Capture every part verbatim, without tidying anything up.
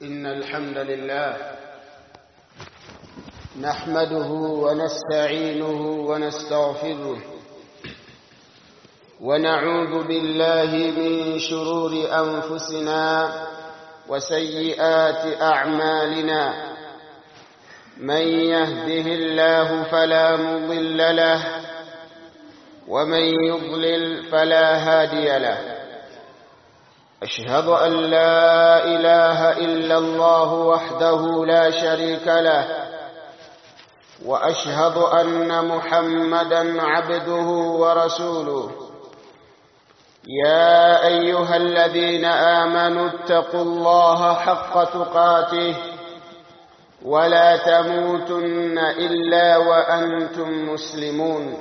إن الحمد لله نحمده ونستعينه ونستغفره ونعوذ بالله من شرور أنفسنا وسيئات أعمالنا من يهده الله فلا مضل له ومن يضلل فلا هادي له أشهد أن لا إله إلا الله وحده لا شريك له وأشهد أن محمدا عبده ورسوله يا أيها الذين آمنوا اتقوا الله حق تقاته ولا تموتن إلا وأنتم مسلمون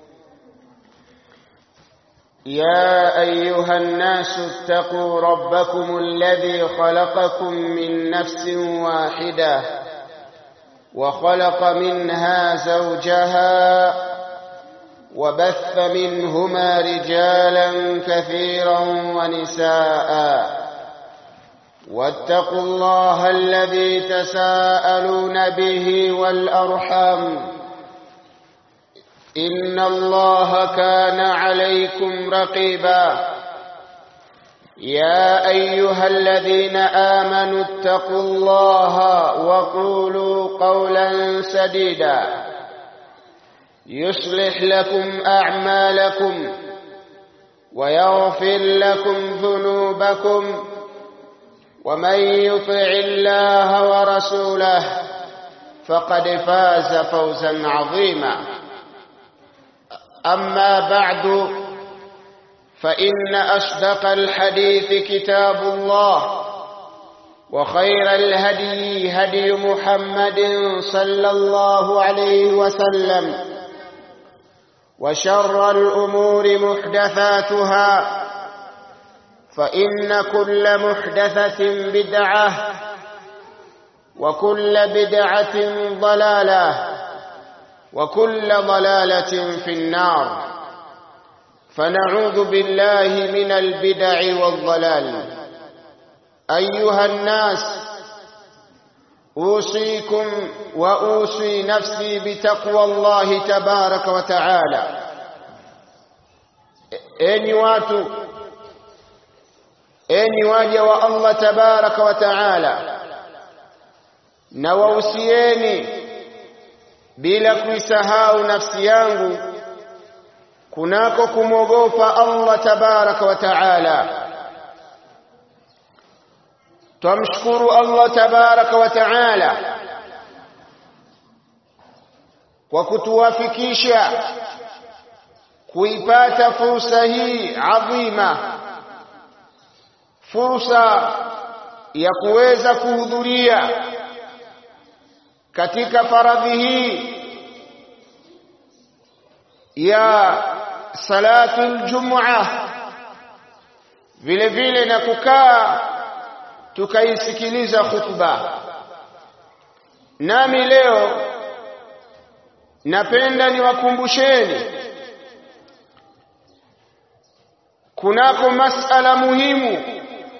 يا أيها الناس اتقوا ربكم الذي خلقكم من نفس واحدة وخلق منها زوجها وبث منهما رجالا كثيرا ونساء واتقوا الله الذي تساءلون به والأرحام إن الله كان عليكم رقيبا يا أيها الذين آمنوا اتقوا الله وقولوا قولا سديدا يصلح لكم أعمالكم ويغفر لكم ذنوبكم ومن يطع الله ورسوله فقد فاز فوزا عظيما أما بعد فإن أصدق الحديث كتاب الله وخير الهدي هدي محمد صلى الله عليه وسلم وشر الأمور محدثاتها فإن كل محدثة بدعة وكل بدعة ضلالة وكل ضلالة في النار فنعوذ بالله من البدع والضلال أيها الناس أوصيكم وأوصي نفسي بتقوى الله تبارك وتعالى أني واتو أني واجه الله تبارك وتعالى نووسيني bila kuisahau nafsi yangu kunako kumwogopa Allah tabaraka wa taala. Tumshukuru Allah tabaraka wa taala kwa kutuwafikisha kuipata fursa hii adhima, fursa ya kuweza kuhudhuria katika faradhi hii ya salatul jumu'ah, vile vile na kukaa tukaisikiliza khutba. Nami leo napenda niwakumbusheni kunako masala muhimu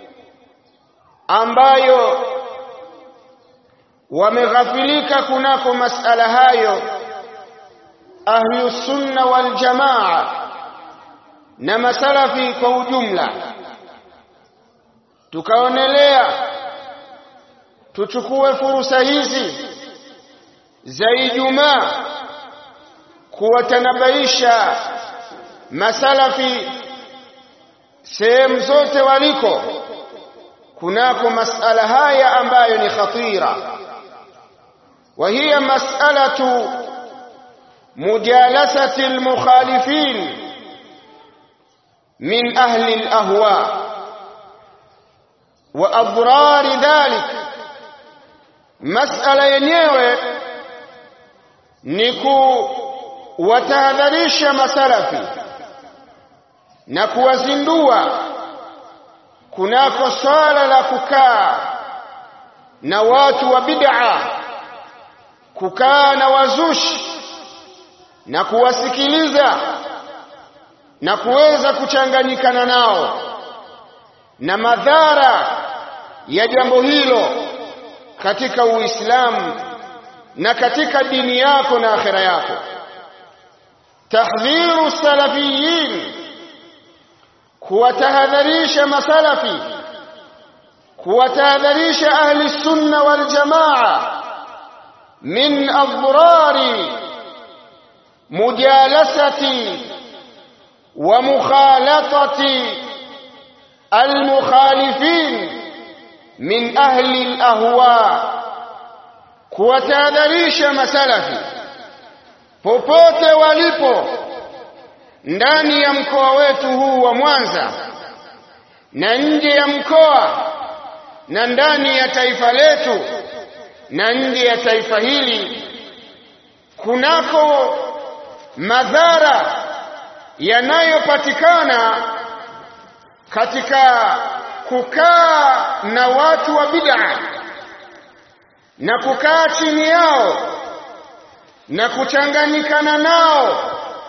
ambayo wameghafilika kunako masala hayo ahlu sunna wal jamaa na masalafi kwa ujumla. Tukaonelea tuchukue fursa hizi za Ijumaa kuwatanabaisha masalafi sehemu zote waliko kunako masala haya ambayo ni khatira. وهي مسألة مجالسة المخالفين من أهل الأهواء وأضرار ذلك. مسألة yenyewe ni kuwatahadharisha masalafi na kuwazindua kunako swala la kukaa na watu wa bid'a, kukaa na wazushi na kuwasikiliza na kuweza kuchanganyikana nao, na madhara ya jambo hilo katika Uislamu na katika dini yako na akhira yako. Tahdhiru salafiyin, kuwatahadharisha masalafi, kuwatahadharisha ahli sunna wal jamaa min adhrari mujalasati wa mukhalatati almukhalifin min ahli alahwa, kuwatahadharisha masalafi popote walipo ndani ya mkoa wetu huu wa Mwanza na nje ya mkoa na ndani ya taifa letu na nje ya taifa hili, kunako madhara yanayopatikana katika kukaa na watu wa bid'a na kukaa chini yao na kuchanganyikana nao,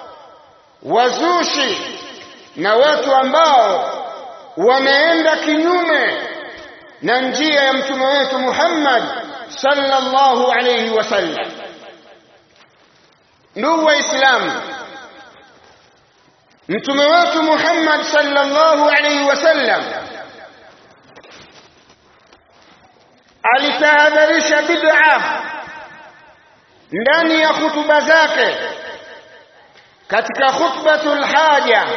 wazushi na watu ambao wameenda kinyume na njia ya mtume wetu Muhammad sallallahu alayhi wasallam. Ndugu Waislamu, mtume wetu Muhammad sallallahu alayhi wasallam alitahadharisha bid'a ndani ya hutuba zake. Katika khutbatul haja,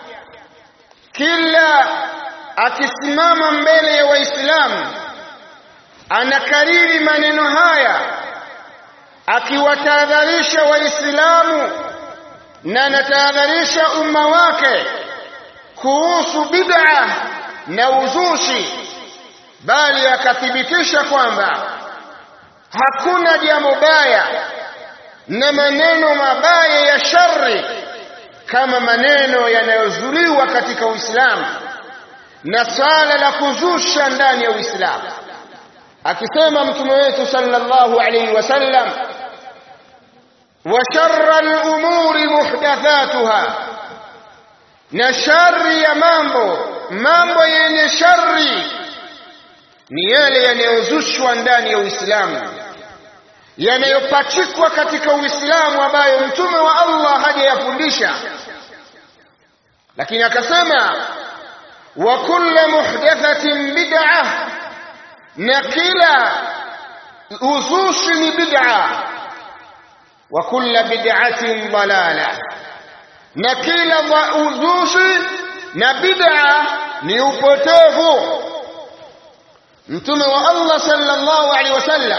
kila akisimama mbele ya Waislamu anakariri maneno haya akiwatahadharisha Waislamu na anatahadharisha umma wake kuhusu bid'a na uzushi, bali akathibitisha kwamba hakuna jambo baya na maneno mabaya ya shari kama maneno yanayozuliwa katika Uislamu na swala la kuzusha ndani ya Uislamu. Akisema mtume wetu sallallahu alayhi wasallam, wa sharra al-umuri muhdathatuha, na shari ya mambo, mambo yenye shari ni yale yanayozushwa ndani ya Uislamu, yanayopachikwa katika Uislamu ambayo mtume wa Allah hajayafundisha. Lakini akasema wa kullu muhdathatin bid'ah, na kila uzushi ni bid'a, wa kullu bid'atin dalala, na kila uzushi na bid'a ni upotevu. Mtume wa Allah sallallahu alaihi wasallam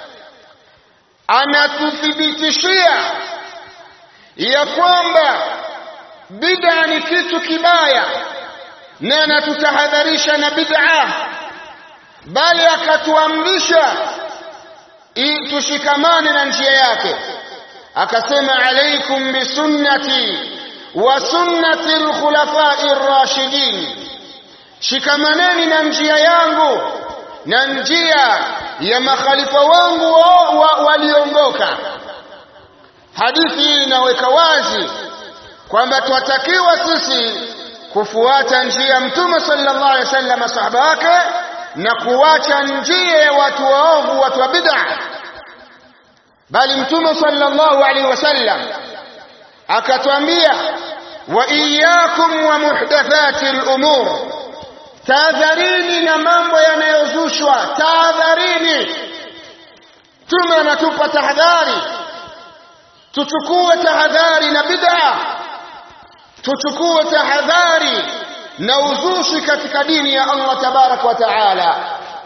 anatuthibitishia ya kwamba bid'a ni kitu kibaya na anatutahadharisha na bid'a, bali akatuamrisha tushikamane na njia yake. Akasema alaikum bisunnati wa sunnati al-khulafa'i ar-rashidin, shikamaneni na njia yangu na njia ya makhalifa wangu waliongoka. Hadithi hii inaweka wazi kwamba twatakiwa sisi kufuata njia ya mtume sallallahu alaihi wasallam na sahaba wake na kuacha njia ya watu waovu, watu wa bid'a. Bali mtume sallallahu alaihi wasallam akatuambia, wa iyyakum wa muhdathati al-umur, tahadharini na mambo yanayozushwa, tahadharini. Mtume anatupa tahadhari, tuchukue tahadhari na bid'a, tuchukue tahadhari na uzushi katika dini ya Allah tabarak wa taala.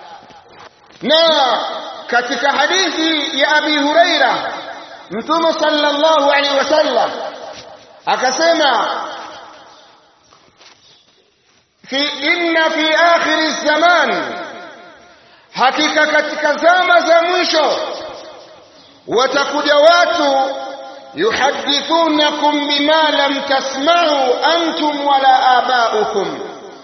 Na katika hadithi ya Abi Huraira, Mtume sallallahu alaihi wasallam akasema, fi inna fi akhir zaman, hakika katika zama za mwisho watakuja watu yuhadithunakum bima lam tasma'u antum wala aba'ukum,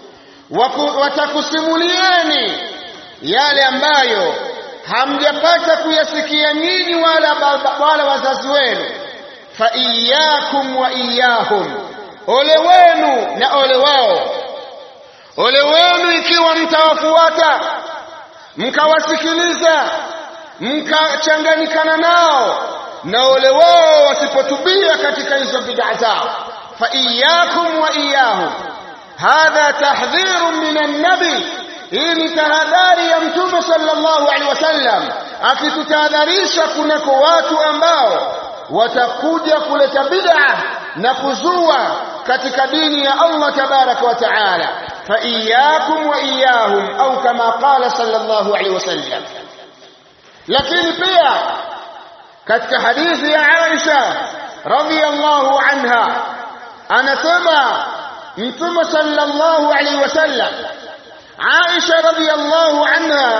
watakusimulieni yale ambayo hamjapata kuyasikia nyinyi wala wala wazazi wenu. Fa iyyakum wa iyyahum, ole wenu na ole wao. Ole wenu ikiwa mtawafuata mkawasikiliza mkachanganyikana nao, na ole wao wasipotubia katika hizo bid'a zao. Fa iyyakum wa iyyahum, hadha tahdhirun minan nabi, hii ni tahadhari ya Mtume sallallahu alaihi wasallam akitutahadharisha kunako watu ambao watakuja kuleta bid'a na kuzua katika dini ya Allah tabaraka wa taala. Fa iyyakum wa iyyahum, au kama qala sallallahu alaihi wasallam. Lakini pia katika hadithi ya Aisha radhiyallahu anha anasema Mtume sallallahu alaihi wasallam, Aisha radhiyallahu anha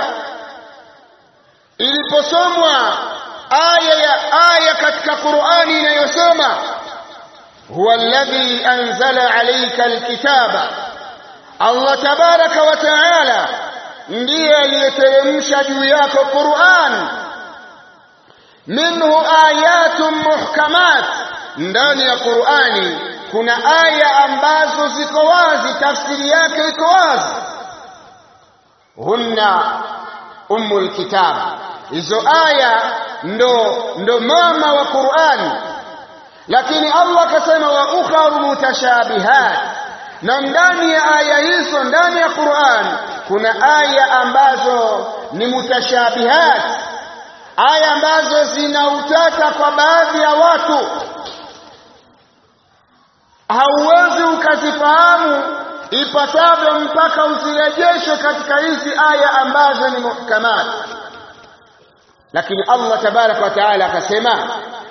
iliposomwa aya ya aya katika Qur'ani inayosema huwa alladhi anzala alayka alkitaba, Allah tabaraka wa taala ndiye aliyeteremsha juu yako Qur'an, minhu ayatun muhkamat, ndani ya Qur'ani kuna aya ambazo ziko wazi, tafsiri yake iko wazi. Hunna ummul kitab, hizo aya ndo ndo mama wa Qur'an. Lakini Allah akasema wa ukharu mutashabihat, na ndani ya aya hizo, ndani ya Qur'an kuna aya ambazo ni mutashabihat, aya ambazo zina utata kwa baadhi ya watu, hauwezi ukazifahamu ipasavyo mpaka uzirejeshe katika hizi aya ambazo ni muhkamat. Lakini Allah tabaraka wa taala akasema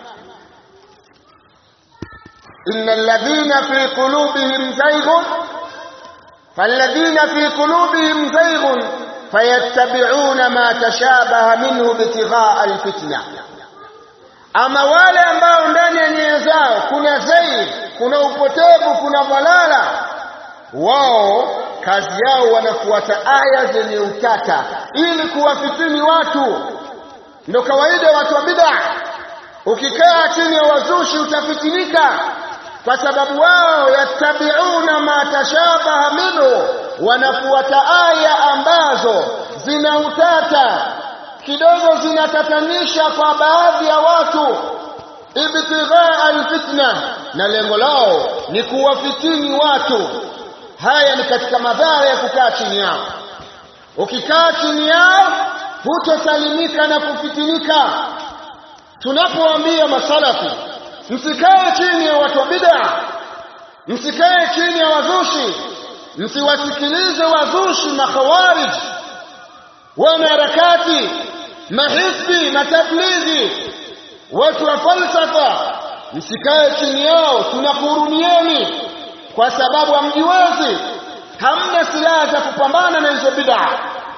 innal ladhina fi qulubihim zayghun falladhina fi qulubihim zayghun fayattabi'una ma tashabaha minhu ibtigha'a alfitna, ama wale ambao ndani ya nyoyo zao kuna zaid, kuna upotevu, kuna dhalala, wao kazi yao wanafuata aya zenye utata ili kuwafitini watu. Ndio kawaida watu wa bid'a, ukikaa chini ya wazushi utafitinika, kwa sababu wao yattabi'una ma tashabaha minhu, wanafuata aya ambazo zina utata kidogo, zinatatanisha kwa baadhi ya watu, ibtighaa alfitna, na lengo lao ni kuwafitini watu. Haya ni katika madhara ya kukaa chini yao. Ukikaa chini yao hutosalimika na kufitinika. Tunapoambia masalafi msikae chini ya watu wa bid'a, msikae chini ya wazushi, msiwasikilize wazushi, makhawarij, wanaharakati, mahisbi, matablighi, watu wa falsafa, msikae chini yao, tunakuhurumieni kwa sababu hamjiwezi, hamna silaha za kupambana na hizo bid'a.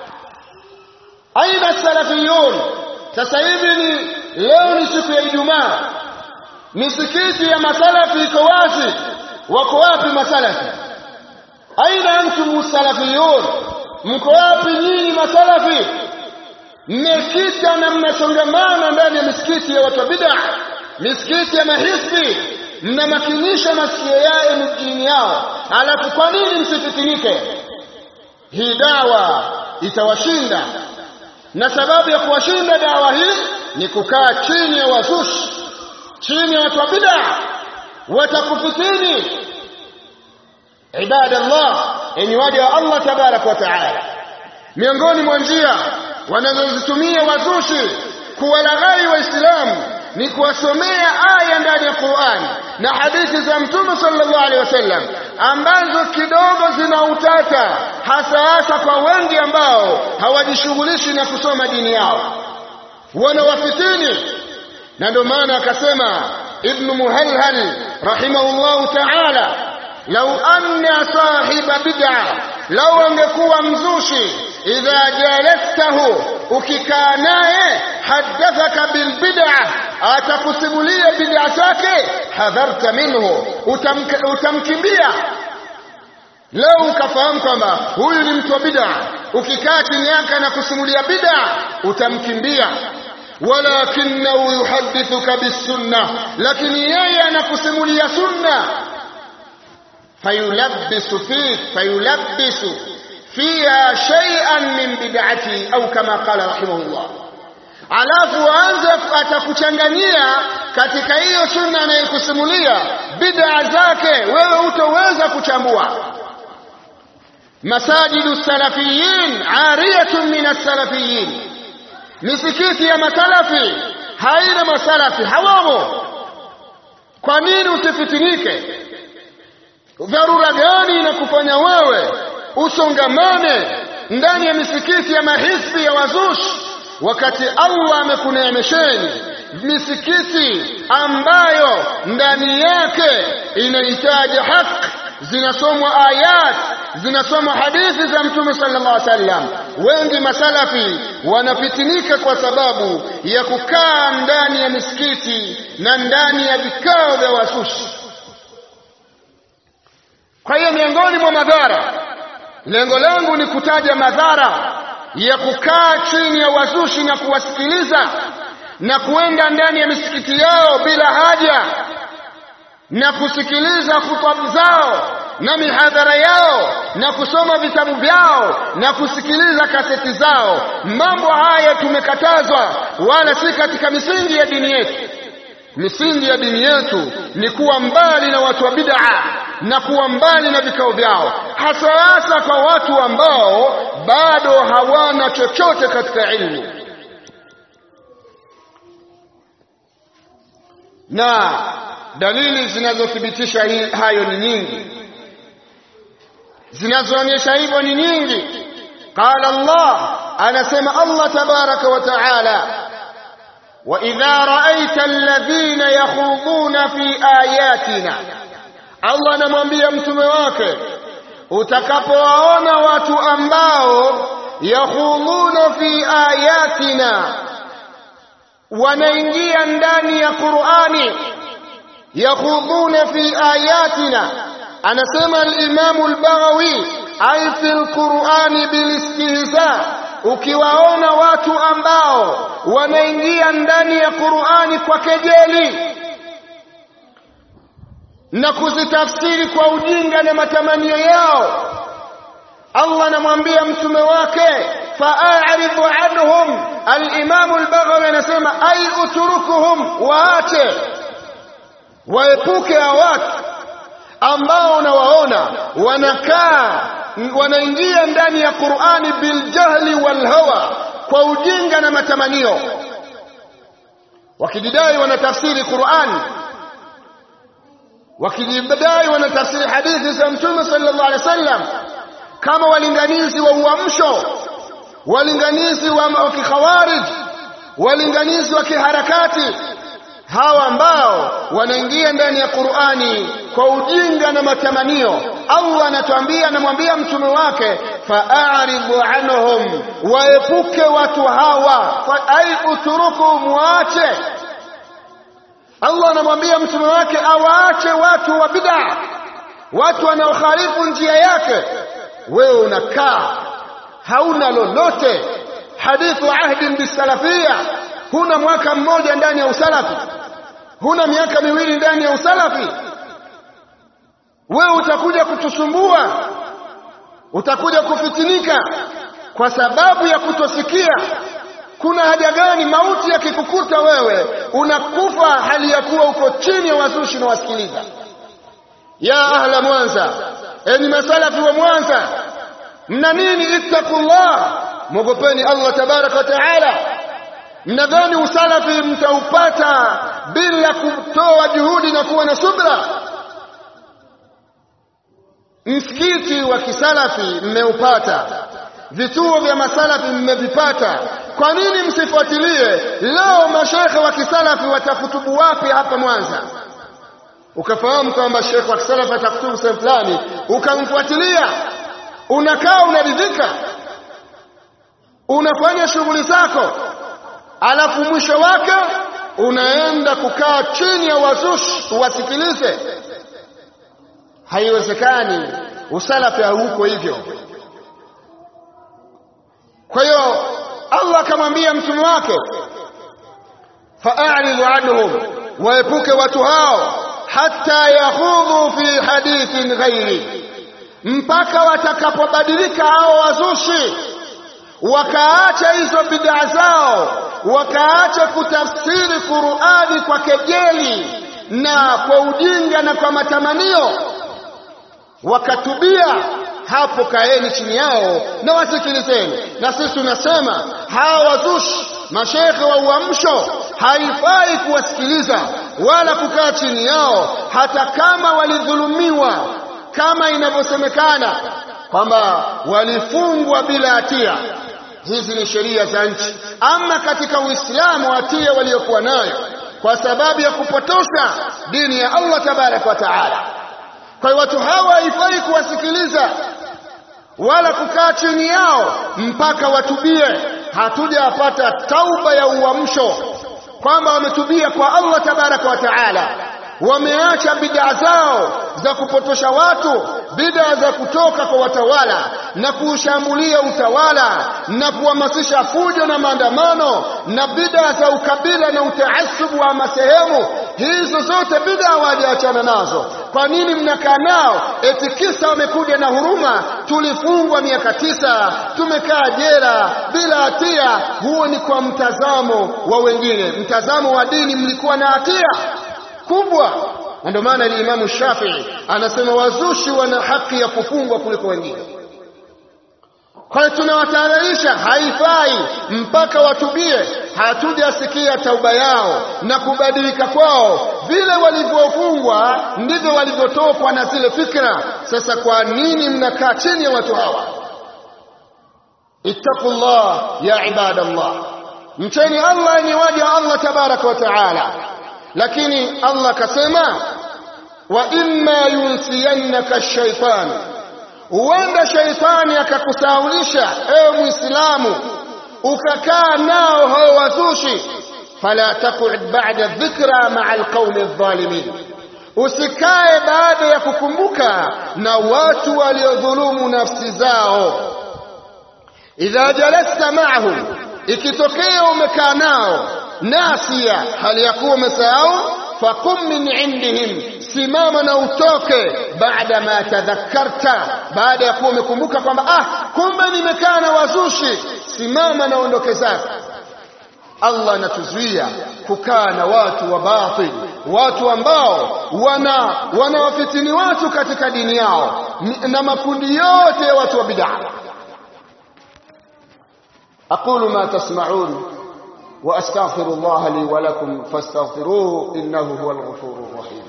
Aina salafiyun, sasa hivi ni leo ni siku ya Ijumaa, misikiti ya masalafi iko wazi. Wako wapi masalafi? Aina antum salafiyun, mko wapi nyinyi masalafi? Mmekita na mnasongamana ndani ya misikiti ya watu wa bid'a, misikiti ya mahisbi, mnamakinisha masikio yao mjini yao. Alafu kwa nini msifitinike? Hii dawa itawashinda, na sababu ya kuwashinda dawa hii ni kukaa chini ya wazushi, chini ya watu wa bid'a, watakufitini. Ibadallah, enyi waja wa Allah tabaraka wa taala, miongoni mwa njia wanazozitumia wazushi kuwalaghai Waislamu ni kuwasomea aya ndani ya Qur'an na hadithi za Mtume sallallahu alaihi wasallam ambazo kidogo zina utata, hasa hasa kwa wengi ambao hawajishughulishi na kusoma dini yao, wanawafitini. Na ndio maana akasema Ibn Muhalhal rahimahullahu ta'ala, lau anna sahiba bid'a, lau angekuwa mzushi, idha jalastahu, ukikaa naye, hadathaka bil bid'a, atakusimulia bid'a zake, hadharta minhu, utamkimbia. Lau ukafahamu kwamba huyu ni mtu wa bid'a, ukikaa chini yake na kusimulia bid'a, utamkimbia. Walakinahu yuhadithuka bis-sunnah, lakini yeye anakusimulia sunna. Fayulabbisu fi fayulabbisu fiha shay'an min bid'ati, au kama qala rahimahullah, alafu aanze atakuchanganyia katika hiyo sunna anayekusimulia bid'a zake, wewe hutoweza kuchambua. Masajidu salafiyin ariyatun min as-salafiyin, misikiti ya masalafi haina masalafi, hawamo. Kwa nini usifitinike? Dharura gani inakufanya wewe usongamane ndani ya misikiti ya mahisbi ya wazushi, wakati Allah amekuneemesheni misikiti ambayo ndani yake inahitaji haki, zinasomwa ayat, zinasomwa hadithi za Mtume sallallahu alaihi wasallam. Wengi masalafi wanafitinika kwa sababu ya kukaa ndani ya misikiti na ndani ya vikao vya wasushi. Kwa hiyo miongoni mwa madhara, lengo langu ni kutaja madhara ya kukaa chini ya wazushi na kuwasikiliza na kuenda ndani ya misikiti yao bila haja na kusikiliza khutba zao na mihadhara yao na kusoma vitabu vyao na kusikiliza kaseti zao. Mambo haya tumekatazwa, wala si katika misingi ya dini yetu. Misingi ya dini yetu ni kuwa mbali na watu wa bid'a na kuwa mbali na vikao vyao, hasa hasa kwa watu ambao bado hawana chochote katika ilmu. Na dalili zinazothibitisha hayo ni nyingi, zinazoonyesha hivyo ni nyingi. Qala Allah, anasema Allah tabaraka wa taala, wa idha ra'aita alladhina yakhuduna fi ayatina, Allah anamwambia mtume wake, utakapowaona watu ambao yakhuduna fi ayatina, wanaingia ndani ya Qur'ani, yakhuduna fi ayatina, anasema al-Imam al-Baghawi, ay fi al-Qur'ani bil-istihza, ukiwaona watu ambao wanaingia ndani ya Qur'ani kwa kejeli na kuzitafsiri kwa ujinga na matamanio yao, Allah anamwambia mtume wake, fa'aridhu anhum. Al-Imam al-Baghawi anasema ay utrukuhum, waache, waepuke hao watu ambao unawaona wanakaa wanaingia ndani ya Qur'ani biljahli walhawa, kwa ujinga na matamanio, wakijidai wanatafsiri Qur'ani, wakijidai wanatafsiri hadithi za Mtume sallallahu alaihi wasallam, kama walinganizi wa uamsho, walinganizi wa kikhawarij, walinganizi wa kiharakati. Hawa ambao wanaingia ndani ya Qur'ani kwa ujinga na matamanio, Allah anatuambia, anamwambia mtume wake, fa'aridhu anhum, waepuke watu hawa, ay utrukum, waache. Allah anamwambia mtume wake awaache watu wa bid'a, watu wanaokhalifu njia yake. Wewe unakaa hauna lolote, hadithu ahdin bisalafia, huna mwaka mmoja ndani ya usalafi, huna miaka miwili ndani ya usalafi, wewe utakuja kutusumbua, utakuja kufitinika kwa sababu ya kutosikia. Kuna haja gani? Mauti yakikukuta wewe unakufa hali ya kuwa uko chini ya wazushi na wasikiliza. Ya ahla Mwanza, enyi masalafi wa Mwanza, mna nini? Ittaqullah, mwogopeni Allah tabaraka wa taala. Mnadhani usalafi mtaupata bila kutoa juhudi na kuwa na subra? Msikiti wa kisalafi mmeupata, vituo vya masalafi mmevipata, kwa nini msifuatilie? Leo mashekhe wa kisalafi watakutubu wapi hapa Mwanza? Ukafahamu kwamba shekhe wa kisalafi atakutubu sehemu fulani, ukamfuatilia, unakaa unaridhika, unafanya shughuli zako, alafu mwisho wake unaenda kukaa chini ya wazushi uwasikilize. Haiwezekani, usalafi hauko hivyo. Kwa hiyo Allah akamwambia mtume wake, fa'aridhu anhum, waepuke watu hao, hatta yakhudhu fi hadithin ghairi, mpaka watakapobadilika hao wazushi, wakaacha hizo bid'a zao, wakaacha kutafsiri Qur'ani kwa kejeli na kwa ujinga na kwa matamanio, wakatubia, hapo kaeni chini yao na wasikilizeni. Na sisi tunasema hawa wazushi, mashekhe wa uamsho, haifai kuwasikiliza wala kukaa chini yao, hata kama walidhulumiwa, kama inavyosemekana kwamba walifungwa bila hatia. Hizi ni sheria za nchi. Ama katika Uislamu, hatia waliokuwa nayo kwa sababu ya kupotosha dini ya Allah tabaraka wa taala. Kwa hiyo watu hawa haifai kuwasikiliza wala kukaa chini yao mpaka watubie. Hatujapata tauba ya uamsho kwamba wametubia kwa Allah tabaraka wa taala, wameacha bid'a zao za kupotosha watu, bid'a za kutoka kwa watawala na kuushambulia utawala na kuhamasisha fujo na maandamano, na bid'a za ukabila na utaasubu wa masehemu. Hizo zote bid'a hawajaachana nazo. Kwa nini mnakaa nao eti kisa wamekuja na huruma? Tulifungwa miaka tisa, tumekaa jela bila hatia. Huo ni kwa mtazamo wa wengine. Mtazamo wa dini, mlikuwa na hatia kubwa. Ndio maana Imam Shafi'i anasema wazushi wana haki ya kufungwa kuliko wengine. Kwa hiyo tunawatahadharisha, haifai mpaka watubie. Hatujasikia tauba yao na kubadilika kwao. Vile walivyofungwa ndivyo walivyotokwa na zile fikra. Sasa kwa nini mnakaa chini ya watu hawa? Ittaqullah ya ibadallah, mcheni Allah, ni waja Allah tabaraka wa taala. Lakini Allah kasema, wa imma yunsiyannaka ash-shaytan, huenda shaitani akakusaulisha ewe Muislamu ukakaa nao hao wazushi. Fala taq'ud ba'da dhikra ma'a al-qawmi adh-dhalimin, usikae baada ya kukumbuka na watu waliodhulumu nafsi zao. Idha jalasta ma'ahum, ikitokea umekaa nao nasia, hali ya kuwa umesahau, faqum min indihim, simama na utoke. Baada ma tadhakkarta, baada ya kuwa umekumbuka kwamba ah, kumbe nimekaa na wazushi, simama na ondoke zako. Allah anatuzuia kukaa na watu wa batil, watu ambao wana wanawafitini watu katika dini yao, na makundi yote ya watu wa bid'a. aqulu ma tasma'un wa astaghfirullah li wa lakum fastaghfiruhu innahu huwal ghafurur rahim.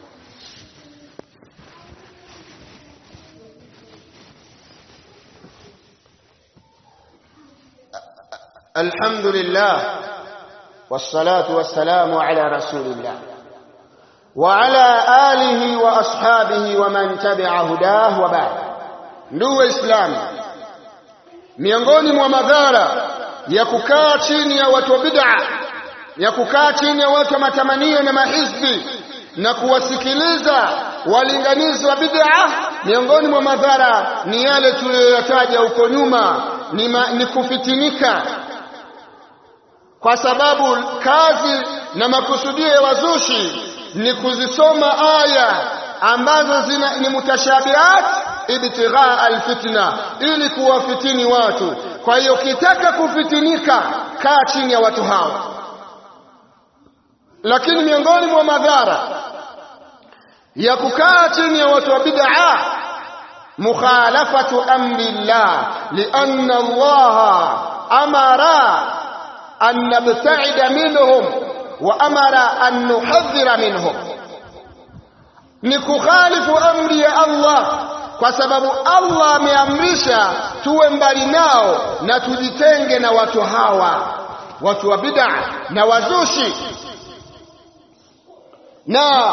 الحمد لله والصلاة والسلام على رسول الله وعلى آله وأصحابه ومن تبع هداه وبعد. Ndugu Waislamu, miongoni mwa madhara ya kukaa chini ya watu wa bid'a, ya kukaa chini ya watu wa matamanio na mahizbi na kuwasikiliza walinganizi wa bid'a, miongoni mwa madhara ni yale tuliyoyataja huko nyuma, ni, ma, ni kufitinika. Kwa sababu kazi na makusudio ya wazushi ni kuzisoma aya ambazo zina ni mutashabihat ibtigha alfitna, ili kuwafitini watu. Kwa hiyo ukitaka kufitinika, kaa chini ya watu hao. Lakini miongoni mwa madhara ya kukaa chini ya watu wa bid'a, mukhalafatu amri Allah, lianna Allah amara an nabta'ida minhum wa amara an nuhadhira minhum, ni kukhalifu amri ya Allah, kwa sababu Allah ameamrisha tuwe mbali nao na tujitenge na watu hawa, watu wa bid'a na wazushi. Na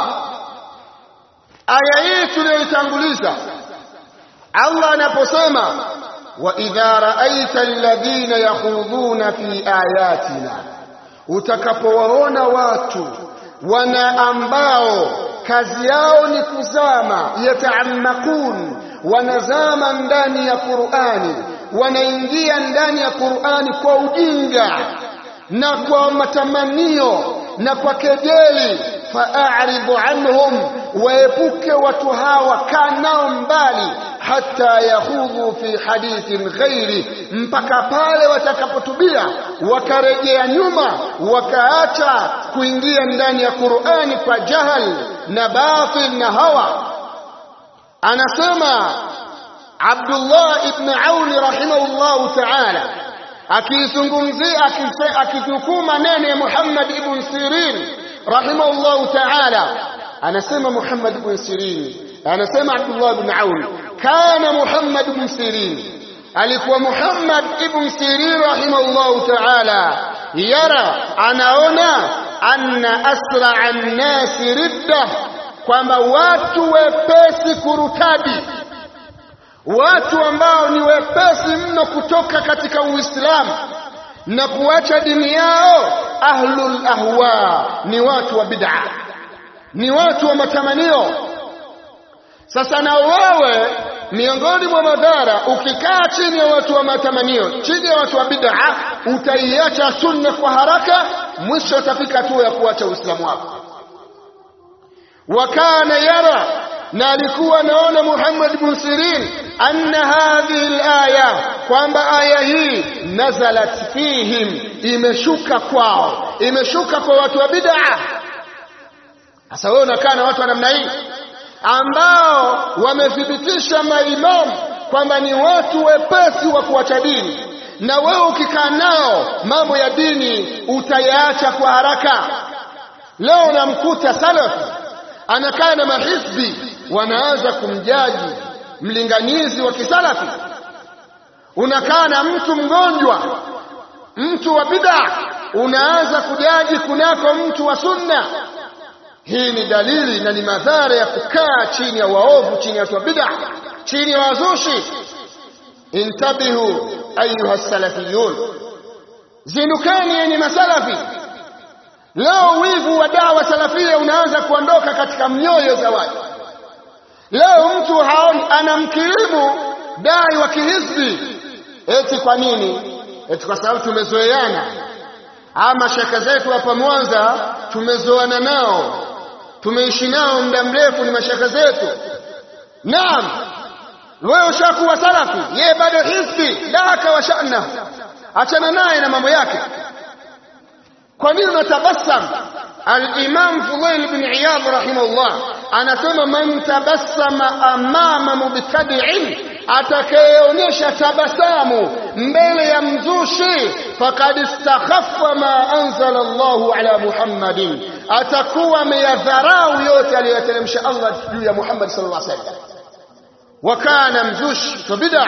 aya hii tuliyoitanguliza, Allah anaposema wa idha ra'aita alladhina yakhudhuna fi ayatina, utakapowaona watu wana ambao kazi yao ni kuzama, yata'ammakun, wanazama ndani ya Qur'ani, wanaingia ndani ya Qur'ani kwa ujinga na kwa matamanio na kwa kejeli, fa'aridu anhum, waepuke watu hawa, kaa nao mbali. hatta yakhudhu fi hadithin ghairi, mpaka pale watakapotubia wakarejea nyuma wakaacha kuingia ndani ya Qur'ani kwa jahal na batil na hawa. Anasema Abdullah ibn Auni rahimahullahu ta'ala akizungumzia akitukuu maneno ya Muhammad ibn Sirin rahimahullahu ta'ala, anasema Muhammad ibn Sirin, anasema Abdullah ibn Auni, kana Muhammad ibn Sirin, alikuwa Muhammad ibn Sirin rahimahullahu ta'ala yara, anaona anna asra an-nas ridda, kwamba watu wepesi kurutadi, watu ambao ni wepesi mno kutoka katika Uislamu na kuacha dini yao, ahlul ahwa, ni watu wa bid'a, ni watu wa matamanio. Sasa na wewe miongoni mwa madhara, ukikaa chini ya watu wa matamanio, chini ya watu wa bid'a, utaiacha sunna kwa haraka, mwisho utafika hatua ya kuacha Uislamu wako. Wakana yara, na alikuwa anaona Muhammad ibn Sirin anna hadhihi al-aya, kwamba aya hii nazalat fihim, imeshuka kwao, imeshuka kwa watu wa bid'a. Sasa wewe unakaa na watu wa namna hii ambao wamethibitisha maimamu kwamba ni watu wepesi wa kuacha dini, na wewe ukikaa nao mambo ya dini utayaacha kwa haraka. Leo unamkuta salafi anakaa na mahizbi, wanaanza kumjaji mlinganizi wa kisalafi. Unakaa na mtu mgonjwa, mtu wa bid'a, unaanza kujaji kunako mtu wa sunna. Hii ni dalili na ni madhara ya kukaa chini ya waovu, chini ya watu wa bid'a, chini ya wazushi. Intabihu ayuha salafiyun, zinukani yenye masalafi. Leo wivu wa dawa salafia unaanza kuondoka katika mioyo za watu. Leo mtu haoni, anamkirimu dai wa kihizbi. Eti kwa nini? Eti kwa sababu tumezoeana, ama shaka zetu hapa Mwanza tumezoana nao, tumeishi nao muda mrefu, ni mashaka zetu. Naam, wewe ushakuwa salafi, yeye bado hizbi, daka wa sha'na, achana naye na mambo yake. Kwa nini unatabasam? Al-Imam Fudail ibn Iyad rahimahullah anasema, man tabassama amama mubtadi'in, atakayeonyesha tabasamu mbele ya mzushi, faqad istakhaffa ma anzala Allahu ala Muhammadin, atakuwa ameyadharau yote aliyoteremsha Allah juu ya Muhammad sallallahu alaihi wasallam. Wa kana mzushi wa bid'a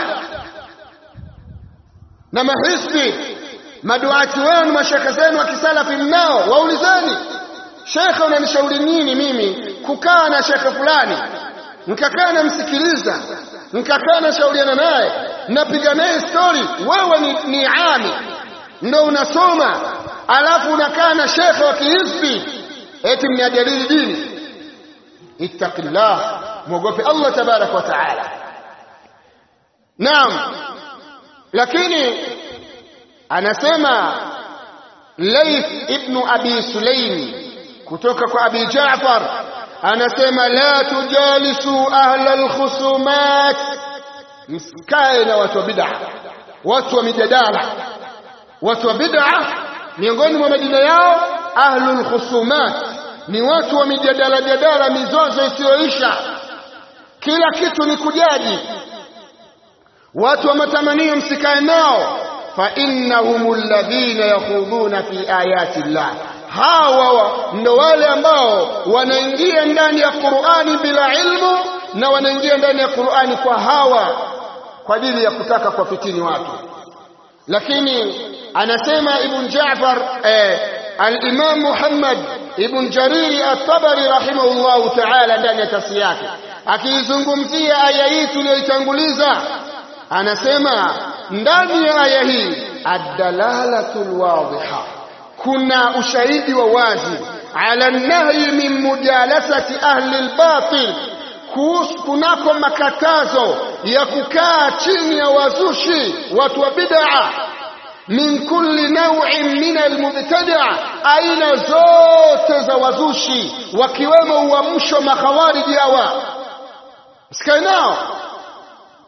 na mahizbi. Maduati wenu, mashaka zenu wa kisalafi mnao, waulizeni, shekhe unanishauri nini mimi kukaa na shekhe fulani, nikakaa na msikiliza, nikakaa na shauriana naye, napiga naye story. Wewe ni, ni ami ndio unasoma, alafu unakaa na shekhe wa kihizbi eti mnajadili dini. Ittaqillah, muogope Allah tabarak wa taala. Naam, lakini anasema Layth ibn Abi Sulaym kutoka kwa Abi Ja'far, anasema la tujalisu ahla al-khusumat, msikae na watu wa bid'a, watu wa mijadala. Watu wa bid'a miongoni mwa majina yao ahlul khusumat, ni watu wa mijadala jadala, mizozo isiyoisha, kila kitu ni kujaji. Watu wa matamanio msikae nao, fa innahumul ladhina yakhuduna fi ayati llah, hawa ndo wale ambao wanaingia ndani ya Qur'ani bila ilmu, na wanaingia ndani ya Qur'ani kwa hawa, kwa ajili ya kutaka kuwafitini watu. Lakini anasema Ibn Ja'far eh, al-Imam Muhammad ibn Jarir at-Tabari rahimahullahu ta'ala ndani ya tafsiri yake akizungumzia aya hii tuliyoitanguliza, anasema ndani ya aya hii ad-dalalatul wadhiha, kuna ushahidi wa wazi ala nahyi min mujalasati ahli al-batil, kunako makatazo ya kukaa chini ya wazushi, watu wa bid'a, min kulli naw'in min al-mubtadi', aina zote za wazushi, wakiwemo uamsho makhawariji hawa, msikae nao.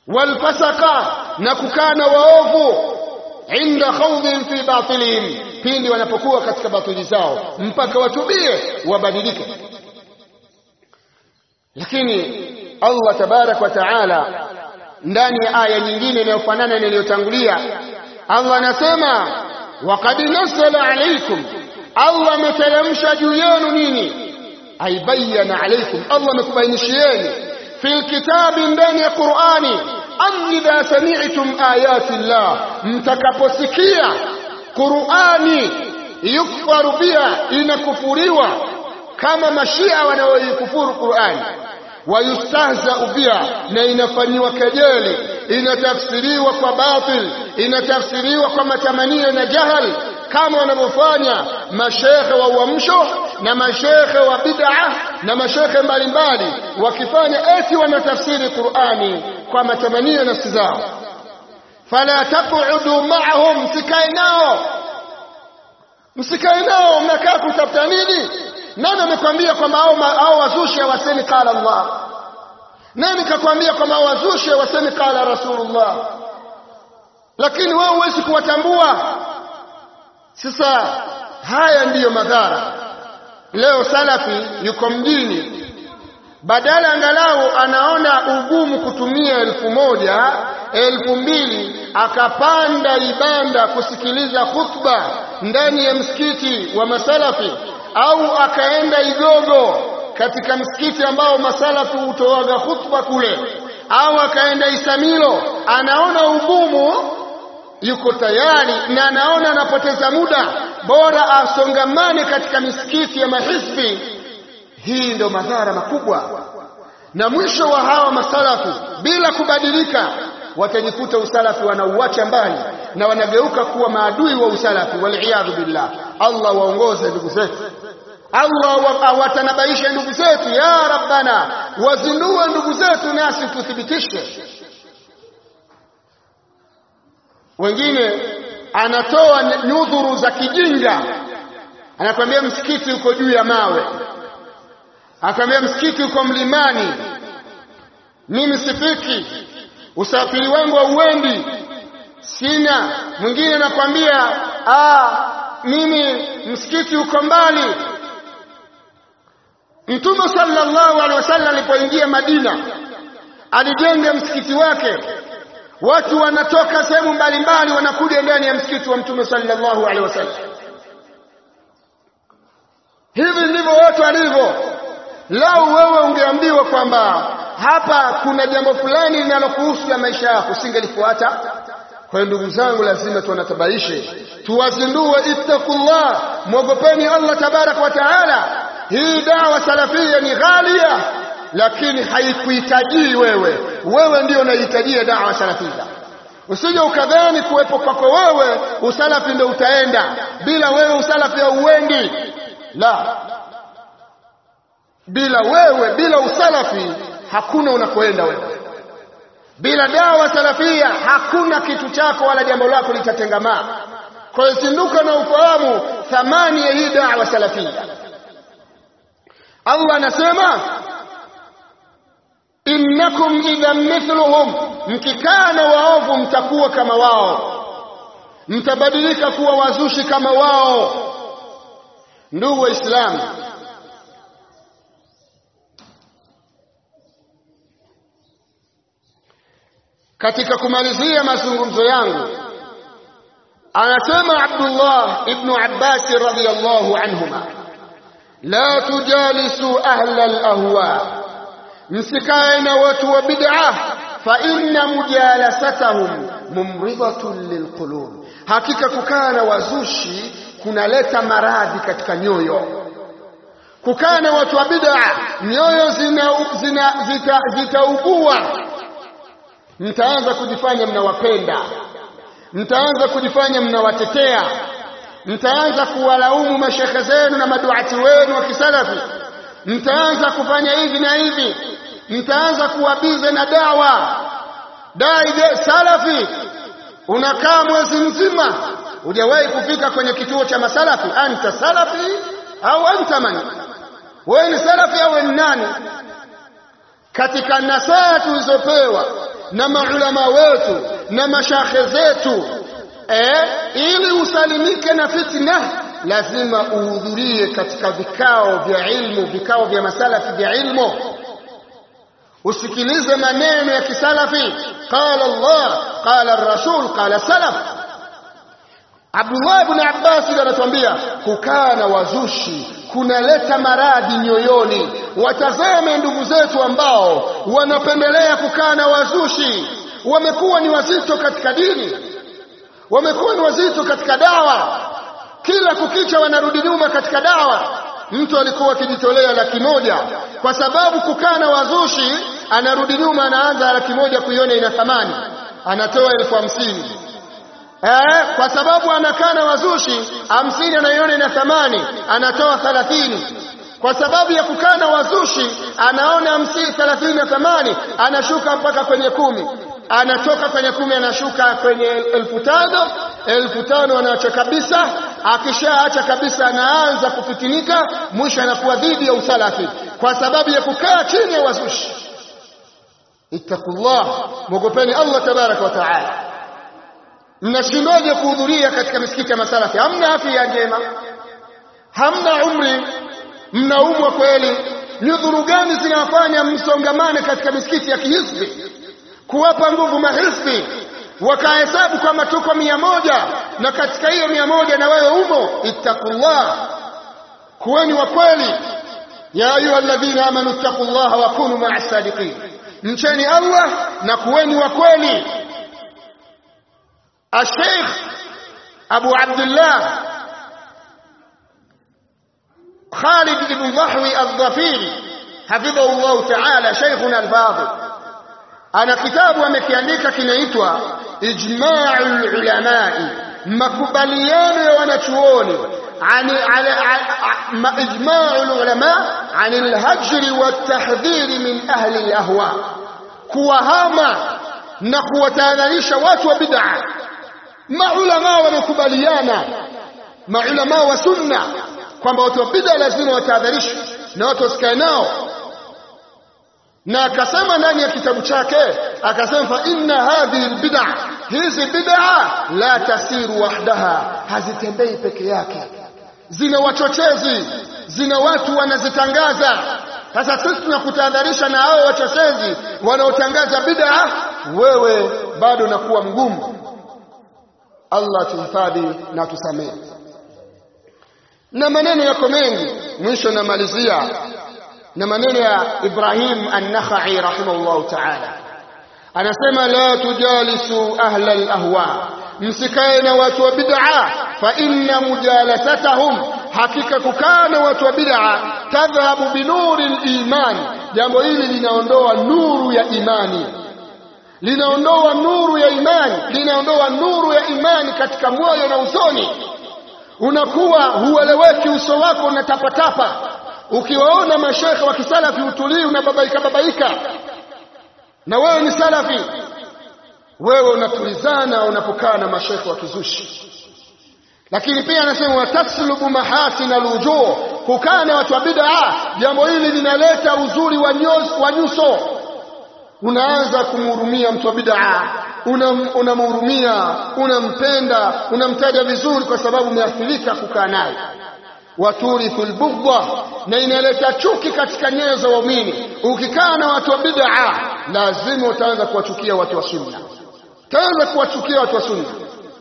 walfasaka, na kukana waovu, inda khawdin fi batilihim, pindi wanapokuwa katika batili zao, mpaka watubie wabadilike. Lakini Allah tabarak wa taala ndani ya aya nyingine inayofanana na iliyotangulia, Allah anasema waqad nazzala alaykum, Allah ameteremsha juu yenu nini? Aibayana alaykum, Allah amekubainishieni fil kitabi, ndani ya Qur'ani, an idha sami'tum ayati Allah, mtakaposikia Qur'ani yukfaru biha, inakufuriwa kama mashia wanaoikufuru Qur'ani, wayustahza'u biha, na inafanyiwa kejeli, inatafsiriwa kwa batil, inatafsiriwa kwa matamanio na jahal, kama wanavyofanya mashekhe wa uamsho na mashekhe wa bid'ah na mashekhe mbalimbali, wakifanya eti wanatafsiri Qur'ani kwa matamanio na nafsi zao. Fala taq'udu ma'ahum, msikae nao, msikae nao. Mnakaa kutafuta nini? Nani amekwambia kwamba hao wazushi wasemi qala Allah? Nani kakwambia kwamba hao wazushi wasemi qala Rasulullah? Lakini wewe huwezi kuwatambua. Sasa haya ndiyo madhara. Leo salafi yuko mjini, badala angalau anaona ugumu kutumia elfu moja elfu mbili akapanda ibanda kusikiliza khutba ndani ya msikiti wa masalafi, au akaenda Igogo katika msikiti ambao masalafi hutoaga khutba kule, au akaenda Isamilo, anaona ugumu, yuko tayari na anaona anapoteza muda, bora asongamane katika misikiti ya mahizbi. Hii ndio madhara makubwa, na mwisho wa hawa masalafu bila kubadilika watajikuta usalafi wanauacha mbali na wanageuka kuwa maadui wa usalafi, waliyadhu billah. Allah waongoze ndugu zetu, Allah watanabaisha ndugu zetu, ya rabbana, wazindue ndugu zetu nasi tuthibitishe. Wengine anatoa nyudhuru za kijinga, anakwambia msikiti uko juu ya mawe, anakwambia msikiti uko mlimani, mimi sifiki, usafiri wangu hauendi, sina. Mwingine anakwambia ah, mimi msikiti uko mbali. Mtume sallallahu alaihi wasallam alipoingia Madina alijenga msikiti wake, watu wanatoka sehemu mbalimbali wanakuja ndani ya msikiti wa Mtume sallallahu alaihi wasallam. Hivi ndivyo watu walivyo. Lau wewe ungeambiwa kwamba hapa kuna jambo fulani linalokuhusu ya maisha yako, usingelifuata. Kwa ndugu zangu, lazima tunatabaishe, tuwazindue, ittaqullah, mwogopeni Allah tabarak wa taala. Hii dawa salafia ni ghalia, lakini haikuhitaji wewe, wewe ndio unahitajia dawa salafia. Usije ukadhani kuwepo kwako wewe usalafi ndio utaenda, bila wewe usalafi hauendi. La, bila wewe, bila usalafi hakuna unakoenda wewe. Bila dawa salafia hakuna kitu chako wala jambo lako litatengamaa. Kwa hiyo zinduka na ufahamu thamani ya hii dawa salafia. Allah anasema innakum idha mithluhum, mkikana waovu mtakuwa kama wao, mtabadilika kuwa wazushi kama wao. Ndugu Waislamu, katika kumalizia mazungumzo yangu, anasema Abdullah ibn Abbas radhiyallahu anhuma, la tujalisu ahla al-ahwa, msikae na watu wa bid'ah, fa inna mujalasatahum mumridatun lilqulub, hakika kukaa na wazushi kunaleta maradhi katika nyoyo. Kukaa na watu wa bid'ah, nyoyo zina zina zitaugua, zita mtaanza kujifanya mnawapenda, mtaanza kujifanya mnawatetea, mtaanza kuwalaumu mashekhe zenu na maduati wenu wa kisalafi, mtaanza kufanya hivi na hivi, mtaanza kuwabize na dawa. Dai salafi, unakaa mwezi mzima hujawahi kufika kwenye kituo cha masalafi. Anta salafi au anta man? Wewe ni salafi au ni nani? Katika nasaha tulizopewa na maulama wetu na mashekhe zetu, eh, ili usalimike na fitna lazima uhudhurie katika vikao vya ilmu, vikao vya masalafi vya ilmu. Usikilize maneno ya kisalafi, qala Allah, qala ar-rasul, qala salaf. Abdullah ibn Abbas anatuambia kukaa na wazushi kunaleta maradhi nyoyoni. Watazame ndugu zetu ambao wanapendelea kukaa na wazushi, wamekuwa ni wazito katika dini, wamekuwa ni wazito katika dawa, kila kukicha wanarudi nyuma katika dawa. Mtu alikuwa akijitolea laki moja kwa sababu kukaa na wazushi, anarudi nyuma, anaanza laki moja kuiona ina thamani, anatoa elfu hamsini. Eh, kwa sababu anakaa na wazushi, hamsini anaiona ina thamani, anatoa thelathini. Kwa sababu ya kukaa na wazushi, anaona hamsini thelathini na thamani, anashuka mpaka kwenye kumi. Anatoka kwenye kumi anashuka kwenye elfu tano, elfu tano anaacha kabisa. Akishaacha kabisa anaanza kufitinika, mwisho anakuwa dhidi ya usalafi kwa sababu ya kukaa chini ya wazushi. Ittaqullah, mwogopeni Allah tabaraka wa taala. Mnashindoje kuhudhuria katika misikiti ya masalafi? Hamna afya njema, hamna umri, mnaumwa kweli. Ni dhuru gani zinawafanya msongamane katika misikiti ya kihisbi, kuwapa nguvu mahisbi, wakahesabu kwamba tuko mia moja na katika hiyo mia moja na wewe umo? Ittaqullah, kuweni wa kweli. Ya ayyuhalladhina amanu ittaqullaha wa kunu ma'as sadiqin, mcheni Allah na kuweni wa kweli. الشيخ أبو عبد الله خالد بن ضحوي الظفيري حفظه الله تعالى شيخنا الفاضل, ana kitabu amekiandika kinaitwa Ijma'ul Ulamai, makubaliano ya wanachuoni, ani ijma'ul ulama anil hajri wat-tahdhir min ahli al-ahwa, kuwahama na kuwatahadharisha watu wa bid'a. Maulama wamekubaliana, maulama wa sunna, kwamba watu wa bid'a lazima watahadharishwe na watu wasikae nao. Na akasema ndani ya kitabu chake, akasema fa inna hadhihi albid'a, hizi bid'a la tasiru wahdaha, hazitembei peke yake, zina wachochezi, zina watu wanazitangaza. Sasa sisi tunakutahadharisha na hao wachochezi wanaotangaza bid'a, wewe bado nakuwa mgumu. Allah tuhifadhi na tusamehe. Na maneno yako mengi, mwisho namalizia na maneno ya Ibrahim an-Nakhai rahimahullah ta'ala. Anasema la tujalisu ahla al-ahwa, msikae na watu wa bid'a, fa inna mujalasatahum, hakika kukaa na watu wa bid'a tadhhabu binuri al-iman, jambo hili linaondoa nuru ya imani, linaondoa nuru ya imani, linaondoa nuru ya imani katika moyo na usoni. Unakuwa hueleweki, uso wako unatapatapa. Ukiwaona mashekhe wa kisalafi utulii, unababaika babaika, na wewe ni salafi, wewe unatulizana unapokaa na mashekhe wa kizushi. Lakini pia anasema wataslubu mahasin alwujuh, kukaa na watu wa bid'a, jambo hili linaleta uzuri wa nyuso. Unaanza kumhurumia mtu wa bid'a, unamhurumia, unampenda, unamtaja vizuri kwa sababu umeathirika kukaa naye. Waturithul bughdha, na inaleta chuki katika nyoyo za waumini. Ukikaa na watu wa bid'a, lazima utaanza kuwachukia watu wa sunna, utaanza kuwachukia watu wa sunna.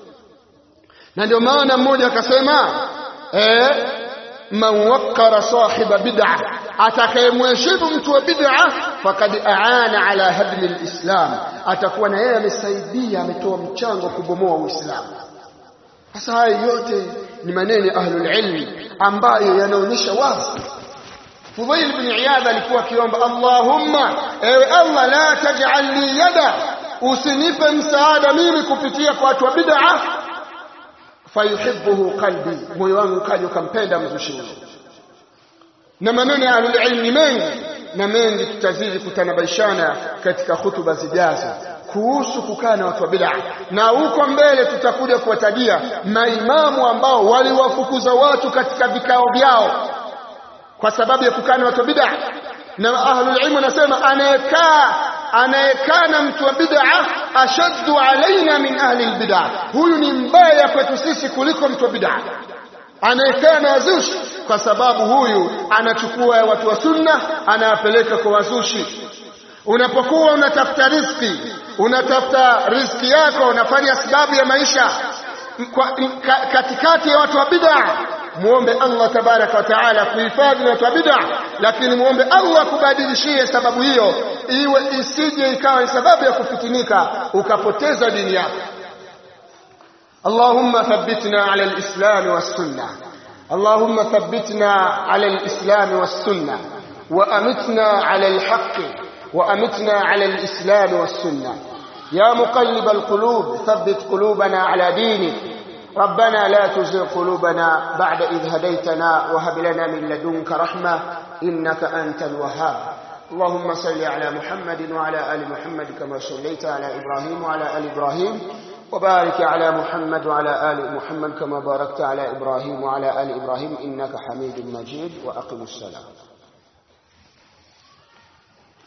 Na ndio maana mmoja akasema eh man waqqara sahiba bid'a, atakayemheshimu mtu wa bid'a fakad aana ala hadmi alislam, atakuwa na yeye amesaidia, ametoa mchango kubomoa Uislamu. Sasa haya yote ni maneno ya ahlul ilmi ambayo yanaonyesha wazi. Fudail ibn Iyad alikuwa akiomba, Allahumma, ewe Allah, la taj'al li yada, usinipe msaada mimi kupitia kwa watu wa bid'a, fayuhibbuhu qalbi, moyo wangu kaje ukampenda mzushi huyo. Na maneno ya ahlul ilmi mengi na mengi tutazidi kutanabishana katika hutuba zijazo kuhusu kukaa na watu wa bid'a, na huko mbele tutakuja kuwatajia maimamu ambao waliwafukuza watu katika vikao vyao kwa sababu ya kukaa na watu wa bid'a. Na ahlul ilm wanasema anayekaa anayekana mtu wa bid'a ashaddu alaina min ahli albid'a, huyu ni mbaya kwetu sisi kuliko mtu wa bid'a anayekana wazushi, kwa sababu huyu anachukua watu wa sunna anawapeleka kwa wazushi. Unapokuwa unatafuta riziki, unatafuta riziki yako, unafanya sababu ya maisha kwa, ka, katikati ya watu wa bid'a, muombe Allah tabaraka wa taala kuhifadhi watu wa bid'a, lakini muombe Allah kubadilishie sababu hiyo iwe isije ikawa ni sababu ya kufitinika ukapoteza dini yako. Allahumma thabbitna ala al-islam was-sunnah, Allahumma thabbitna ala al-islam was-sunnah wa amitna ala al-haqq wa amitna ala al-islam was-sunnah. Ya muqallib al-qulub thabbit qulubana ala dinik. ربنا لا تزغ قلوبنا بعد إذ هديتنا وهب لنا من لدنك رحمة إنك أنت الوهاب. اللهم صل على محمد وعلى آل محمد كما صليت على إبراهيم وعلى آل إبراهيم، وبارك على محمد وعلى آل محمد كما باركت على إبراهيم وعلى آل إبراهيم إنك حميد مجيد. وأقم الصلاة.